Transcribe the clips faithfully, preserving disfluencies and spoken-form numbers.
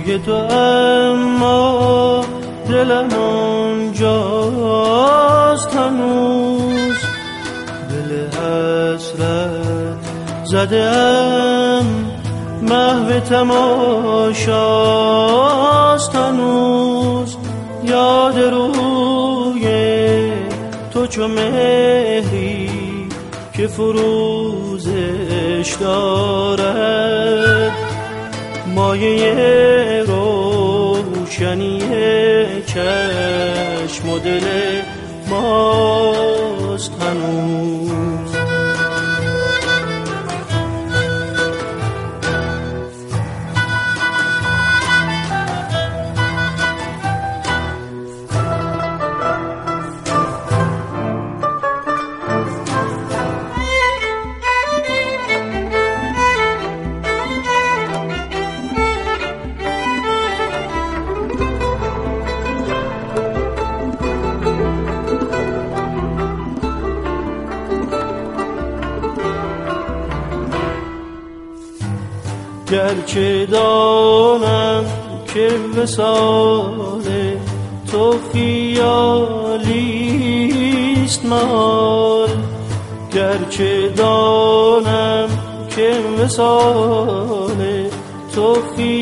روی تو اما دلم آنجاست هنوز، دل حسرت زدم محو تماشاست هنوز. یاد روی تو چو مهری که فروزش دارد، مایه روشنی چشم و دل ماست هنوز. گرچه دانم که وصال تو خیالیست محال، گرچه دانم که وصال تو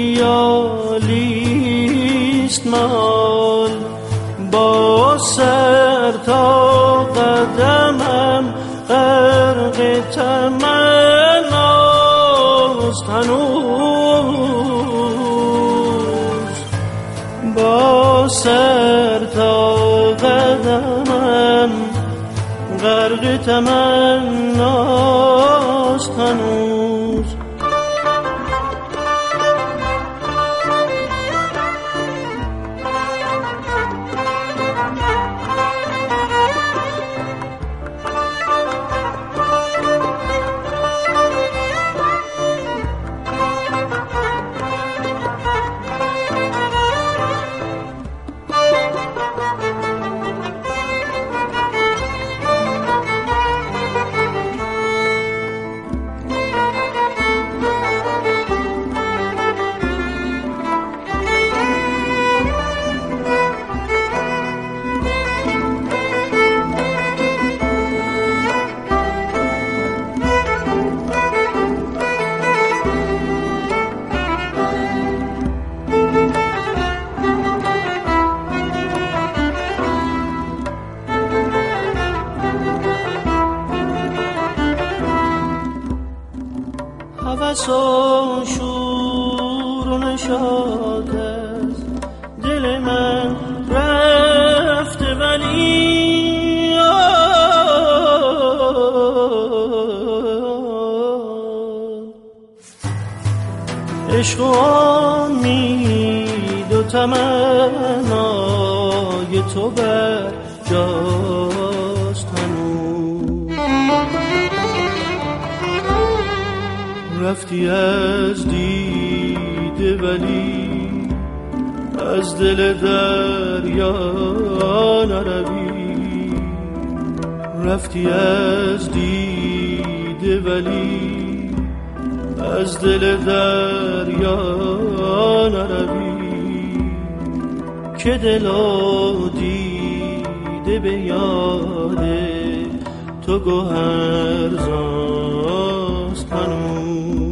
خیالیست محال، با سر تا قدمم غرق تمناست هنوز، با سر تا قدمم غرق تمناست هنوز. هوس و شور و نشاط از دل من رفته، ولی عشق و امید و تمنای تو بر جاست هنوز. رفتی از دیده ولی از دل دریا نروی، رفتی از دیده ولی از دل دریا نروی، که دل و دیده به یاد تو گوهرزاست هنوز.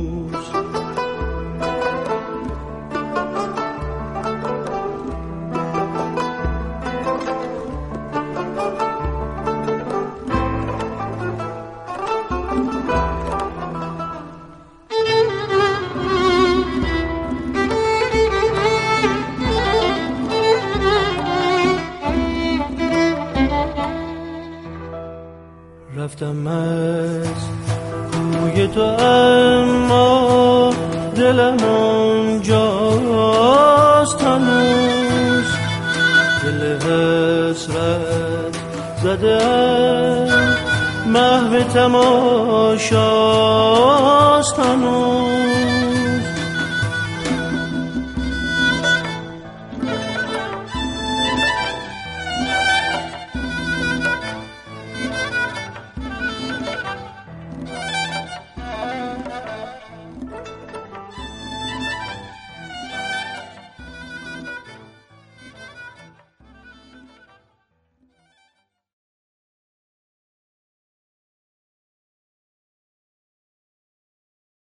رفتم از روی تو اما دلم آنجاست هنوز، دل حسرت زدم محو تماشاست هنوز.